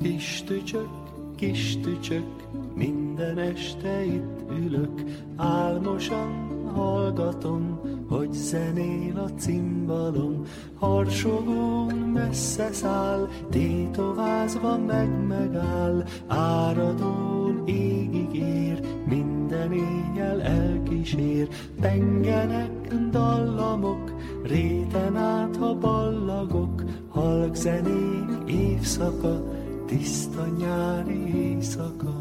Kis tücsök, minden este itt ülök, álmosan hallgatom, hogy zenél a cimbalom. Harsogón messze száll, tétovázva megáll, áradón égig ér, minden éjjel elkísér. Pengenek dallamok, réten át, ha ballagok, halk zenék évszaka, tiszta nyári éjszaka.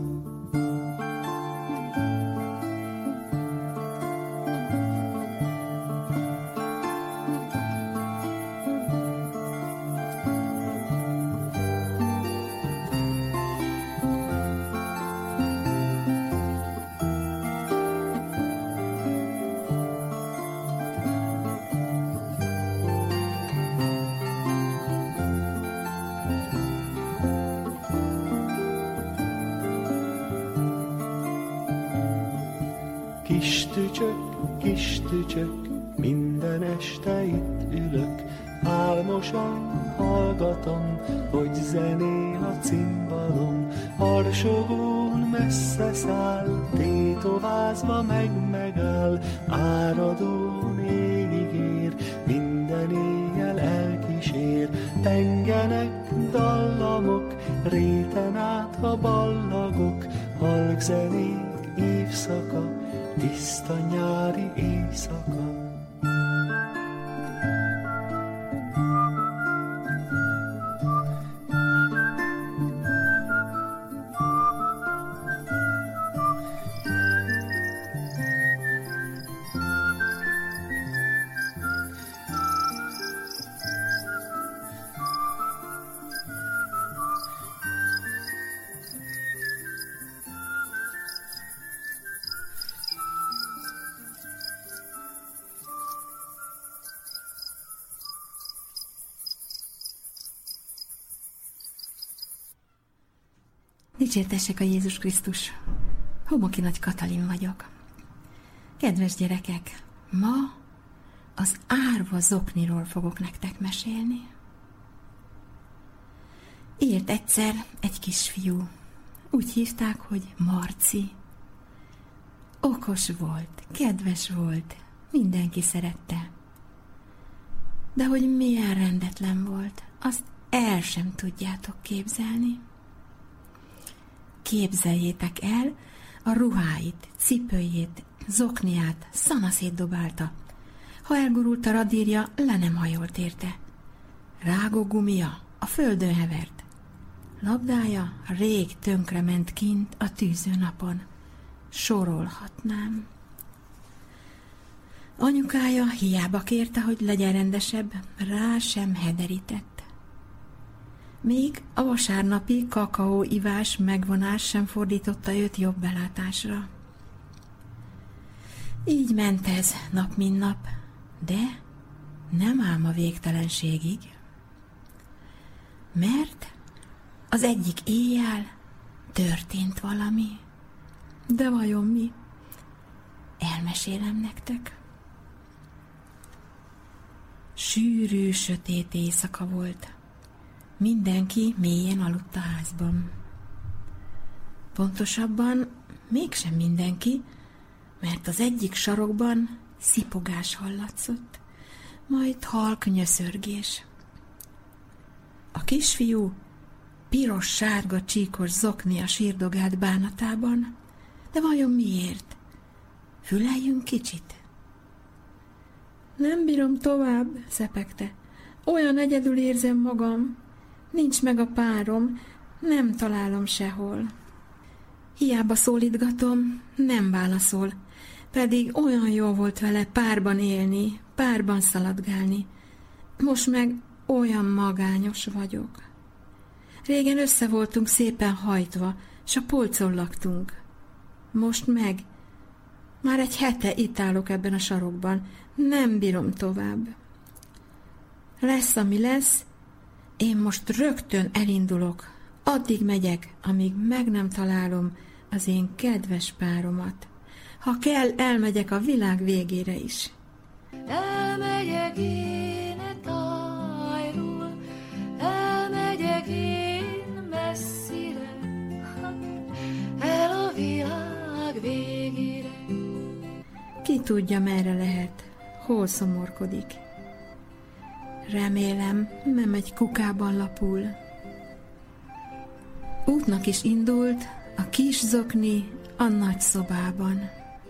Kis tücsök, minden este itt ülök, álmosan hallgatom, hogy zenél a cimbalom. Harsogón messze száll, tétovázva megáll, áradón égig ér, minden éjjel elkísér. Pengenek dallamok, réten át, ha ballagok, halk zenék évszaka, tiszta nyári éjszaka. Dicsértessék a Jézus Krisztus! Homoki Nagy Katalin vagyok. Kedves gyerekek, ma az árva zokniról fogok nektek mesélni. Élt egyszer egy kisfiú. Úgy hívták, hogy Marci. Okos volt, kedves volt, mindenki szerette. De hogy milyen rendetlen volt, azt el sem tudjátok képzelni. Képzeljétek el, a ruháit, cipőjét, zokniát szanaszét dobálta. Ha elgurult a radírja, le nem hajolt érte. Rágógumia a földön hevert. Labdája rég tönkrement kint a tűző napon. Sorolhatnám. Anyukája hiába kérte, hogy legyen rendesebb, rá sem hederített. Még a vasárnapi kakaóivás megvonás sem fordította őt jobb belátásra. Így ment ez nap mint nap, de nem ám a végtelenségig. Mert az egyik éjjel történt valami. De vajon mi? Elmesélem nektek. Sűrű, sötét éjszaka volt. Mindenki mélyen aludt a házban. Pontosabban mégsem mindenki, mert az egyik sarokban szipogás hallatszott, majd halk nyöszörgés. A kisfiú piros-sárga csíkos zoknia sírdogált bánatában, de vajon miért? Füleljünk kicsit. Nem bírom tovább, szepegte. Olyan egyedül érzem magam. Nincs meg a párom, nem találom sehol. Hiába szólítgatom, nem válaszol, pedig olyan jó volt vele párban élni, párban szaladgálni. Most meg olyan magányos vagyok. Régen össze voltunk szépen hajtva, s a polcon laktunk. Most meg, már egy hete itt állok ebben a sarokban, nem bírom tovább. Lesz, ami lesz, én most rögtön elindulok, addig megyek, amíg meg nem találom az én kedves páromat. Ha kell, elmegyek a világ végére is. Elmegyek én e tájról, elmegyek én messze, tudja, merre lehet, hol szomorkodik. Remélem, nem egy kukában lapul. Útnak is indult a kis zokni a nagy szobában.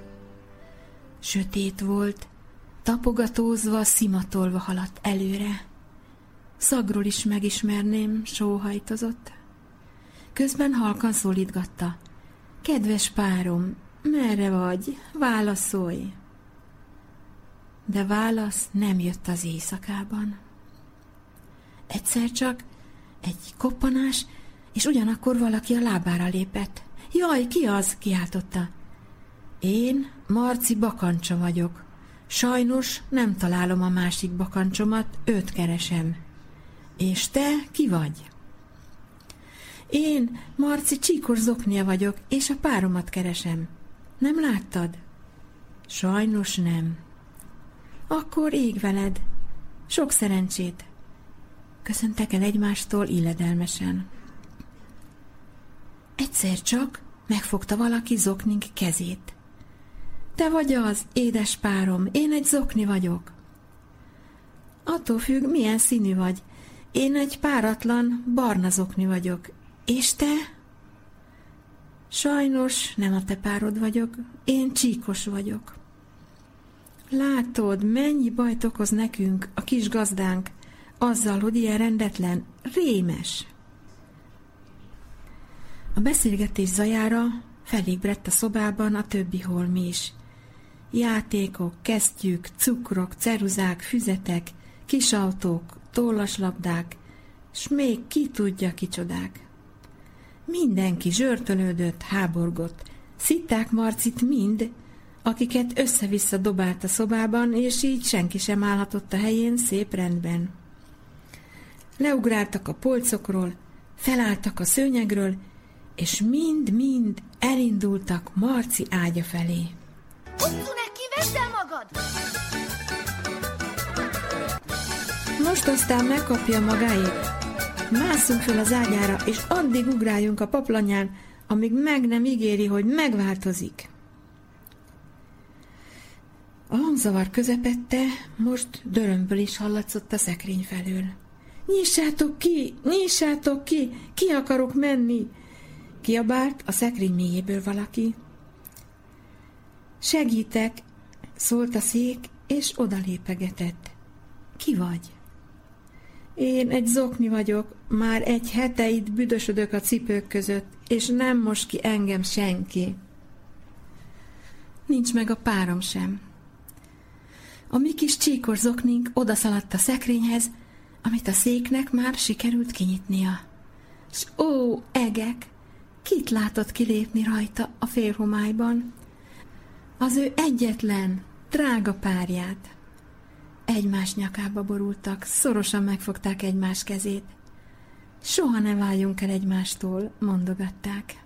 Sötét volt, tapogatózva, szimatolva haladt előre. Szagról is megismerném, sóhajtozott. Közben halkan szólítgatta. Kedves párom, merre vagy? Válaszolj! De válasz nem jött az éjszakában. Egyszer csak egy koppanás, és ugyanakkor valaki a lábára lépett. Jaj, ki az? Kiáltotta. Én Marci bakancsa vagyok. Sajnos nem találom a másik bakancsomat, őt keresem. És te ki vagy? Én Marci csíkos zoknia vagyok, és a páromat keresem. Nem láttad? Sajnos nem. Akkor ég veled. Sok szerencsét. Köszöntek el egymástól illedelmesen. Egyszer csak megfogta valaki zoknink kezét. Te vagy az, édes párom, én egy zokni vagyok. Attól függ, milyen színű vagy. Én egy páratlan, barna zokni vagyok. És te? Sajnos nem a te párod vagyok, én csíkos vagyok. Látod, mennyi bajt okoz nekünk a kis gazdánk, azzal, hogy ilyen rendetlen, rémes. A beszélgetés zajára felébredt a szobában a többi holmi is. Játékok, kesztyűk, cukrok, ceruzák, füzetek, kisautók, tollaslabdák, s még ki tudja kicsodák. Mindenki zsörtölődött, háborgott. Szitták Marcit mind, akiket össze-vissza dobált a szobában, és így senki sem állhatott a helyén szép rendben. Leugráltak a polcokról, felálltak a szőnyegről, és mind-mind elindultak Marci ágya felé. Utcu neki, vedd el magad! Most aztán megkapja magáét. Másszunk fel az ágyára, és addig ugráljunk a paplanyán, amíg meg nem ígéri, hogy megváltozik. A hangzavar közepette most dörömből is hallatszott a szekrény felől. Nyissátok ki! Nyissátok ki! Ki akarok menni! Kiabált a szekrény mélyéből valaki. Segítek! Szólt a szék, és odalépegetett. Ki vagy? Én egy zokni vagyok, már egy hete itt büdösödök a cipők között, és nem most ki engem senki. Nincs meg a párom sem. A mi kis csíkos zoknink odaszaladt a szekrényhez, amit a széknek már sikerült kinyitnia. S ó, egek! Kit látott kilépni rajta a félhomályban? Az ő egyetlen, drága párját. Egymás nyakába borultak, szorosan megfogták egymás kezét. Soha ne váljunk el egymástól, mondogatták.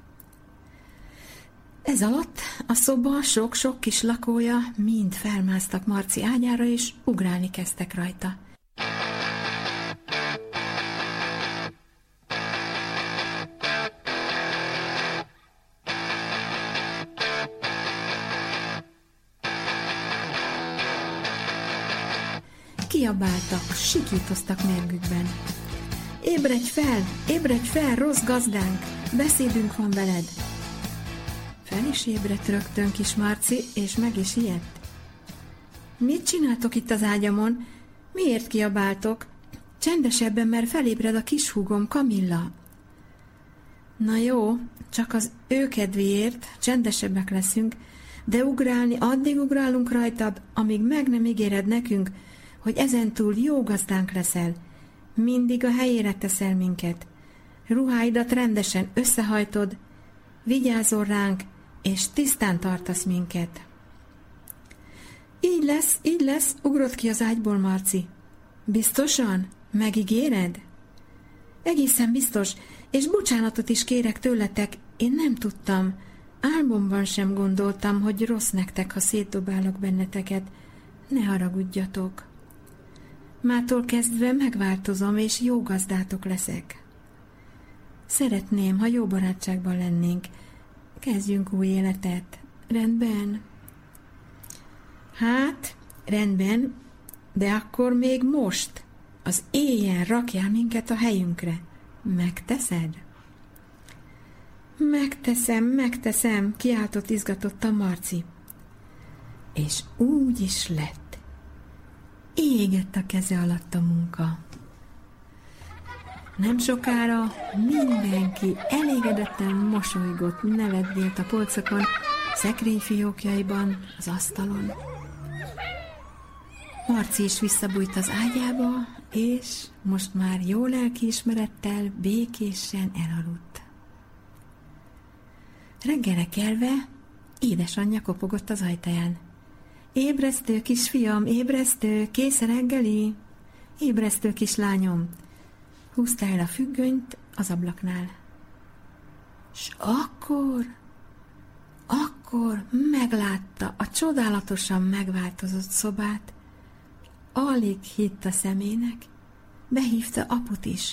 Ez alatt a szoba sok-sok kis lakója mind felmásztak Marci ágyára, és ugrálni kezdtek rajta. Kiabáltak, sikítoztak mérgükben. Ébredj fel, rossz gazdánk, beszédünk van veled. Fel is ébredt rögtön kis Marci, és meg is ijedt. Mit csináltok itt az ágyamon? Miért kiabáltok? Csendesebben, mert felébred a kis húgom, Kamilla. Na jó, csak az ő kedvéért csendesebbek leszünk, de ugrálni addig ugrálunk rajtad, amíg meg nem ígéred nekünk, hogy ezentúl jó gazdánk leszel. Mindig a helyére teszel minket. Ruháidat rendesen összehajtod, vigyázol ránk, és tisztán tartasz minket. Így lesz, ugrott ki az ágyból Marci. Biztosan? Megígéred? Egészen biztos, és bocsánatot is kérek tőletek, én nem tudtam. Álmomban sem gondoltam, hogy rossz nektek, ha szétdobálok benneteket. Ne haragudjatok. Mától kezdve megváltozom, és jó gazdátok leszek. Szeretném, ha jó barátságban lennénk. Kezdjünk új életet. Rendben? Hát, rendben, de akkor még most, az éjjel rakjál minket a helyünkre. Megteszed? Megteszem, kiáltott izgatottan Marci. És úgy is lett. Égett a keze alatt a munka. Nem sokára mindenki elégedetten mosolygott, nevetgélt a polcokon, szekrényfiókjaiban, az asztalon. Marci is visszabújt az ágyába, és most már jó lelkiismerettel, békésen elaludt. Reggelre kelve édesanyja kopogott az ajtaján. Ébresztő, kisfiam, ébresztő, kész a reggeli? Ébresztő, kislányom. Húzta el a függönyt az ablaknál. S akkor meglátta a csodálatosan megváltozott szobát. Alig hitt a szemének, behívta aput is.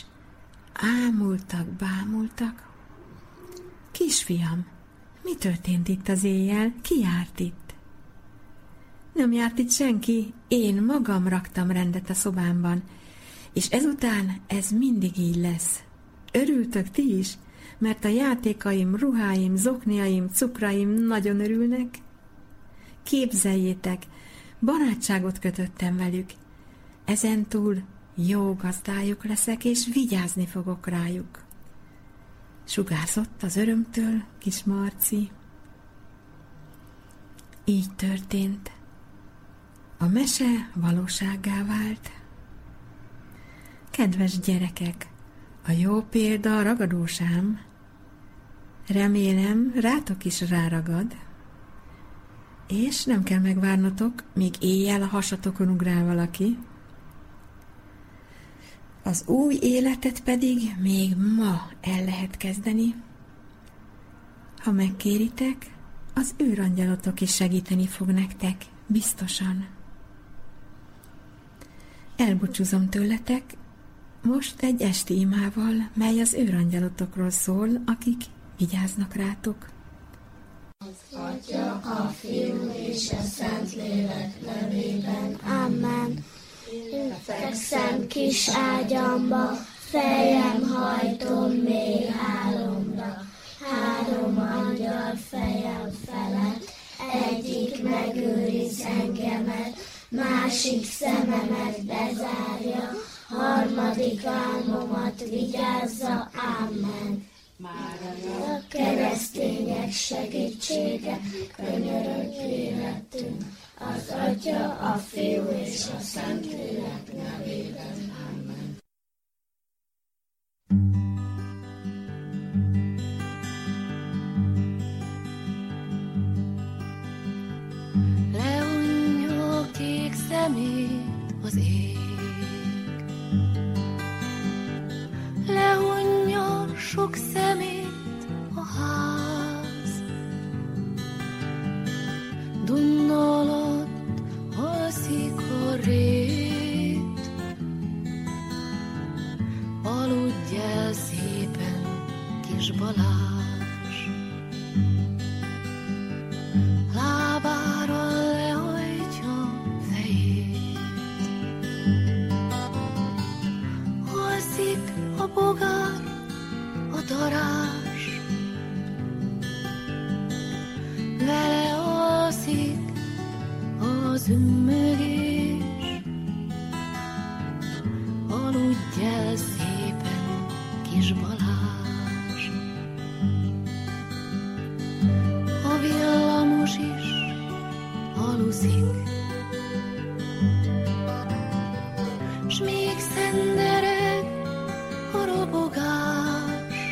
Bámultak. Kisfiam, mi történt itt az éjjel? Ki járt itt? Nem járt itt senki, én magam raktam rendet a szobámban, és ezután ez mindig így lesz. Örültök ti is, mert a játékaim, ruháim, zokniaim, cukraim nagyon örülnek? Képzeljétek, barátságot kötöttem velük. Ezentúl jó gazdájuk leszek, és vigyázni fogok rájuk. Sugárzott az örömtől kis Marci. Így történt. A mese valósággá vált. Kedves gyerekek, a jó példa a ragadósám. Remélem, rátok is ráragad. És nem kell megvárnotok, míg éjjel a hasatokon ugrál valaki. Az új életet pedig még ma el lehet kezdeni. Ha megkéritek, az őrangyalotok is segíteni fog nektek, biztosan. Elbúcsúzom tőletek, most egy esti imával, mely az őrangyalotokról szól, akik vigyáznak rátok. Az Atya, a Fiú és a Szentlélek nevében. Amen. Én fekszem kis ágyamba, fejem hajtom mély álomra. 3 angyal fejem felett, egyik megőriz engemet, másik szememet bezárja, 3. álmomat vigyázza. Amen. A keresztények segítsége, könyörög életünk, az Atya, a Fiú és a Szentlélek nevében. Amen. Lehunja kék szemét az ég, lehunja sok szemét a ház, Duna alatt alszik a rét, aludj el szépen, kis Balázs. Lábára lehajtja fejét, alszik a bogár, a darázs, vele alszik az ümmögés, aludj el szépen, kis Balázs. A villamos is aluszik, s még szendereg a robogás.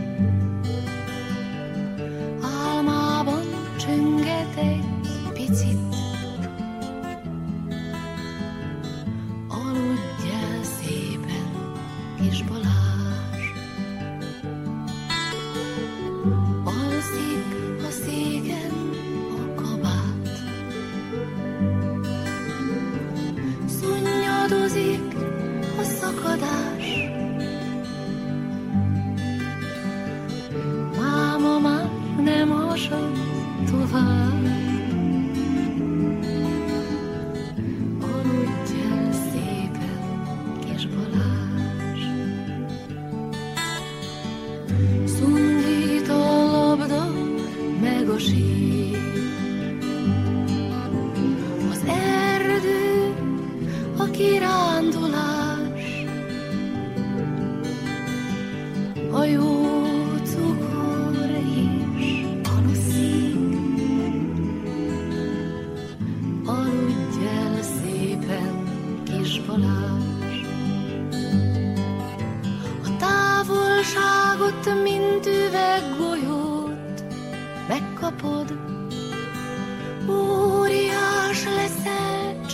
Álmában csönget egy picit, aludj el szépen, kis Balázs. Alszik a széken a kabát,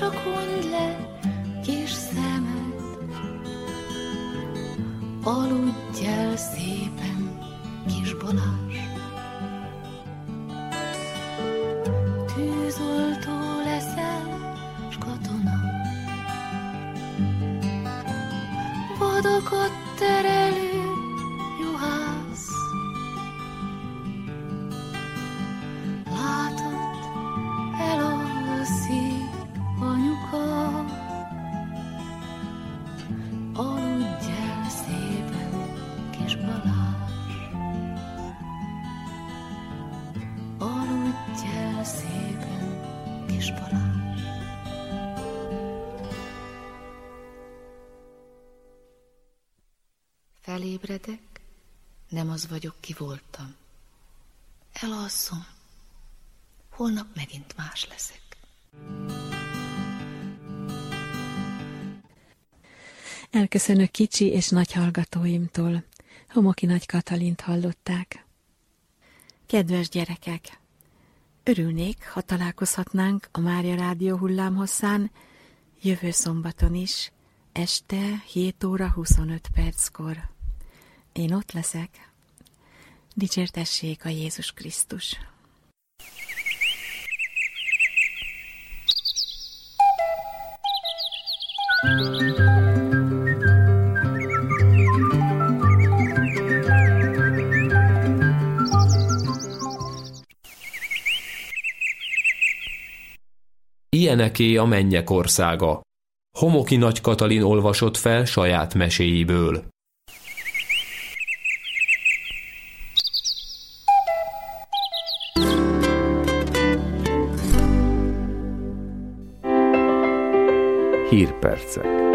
csak hunyd le kis szemed, aludj el szépen, kis Balázs. Tűzoltó leszel, s katona, vadakat terelő juhász. Látod, elalszik anyuka, aludj el szépen, kis Balázs. Aludj el szépen, kis Balázs. Felébredek, nem az vagyok, ki voltam. Elalszom, holnap megint más leszek. Elköszönök kicsi és nagy hallgatóimtól. Homoki Nagy Katalint hallották. Kedves gyerekek! Örülnék, ha találkozhatnánk a Mária Rádió hullámhosszán jövő szombaton is, este 7 óra 25 perckor. Én ott leszek. Dicsértessék a Jézus Krisztus! Ilyeneké a mennyek országa. Homoki Nagy Katalin olvasott fel saját meséiből. Hírpercek.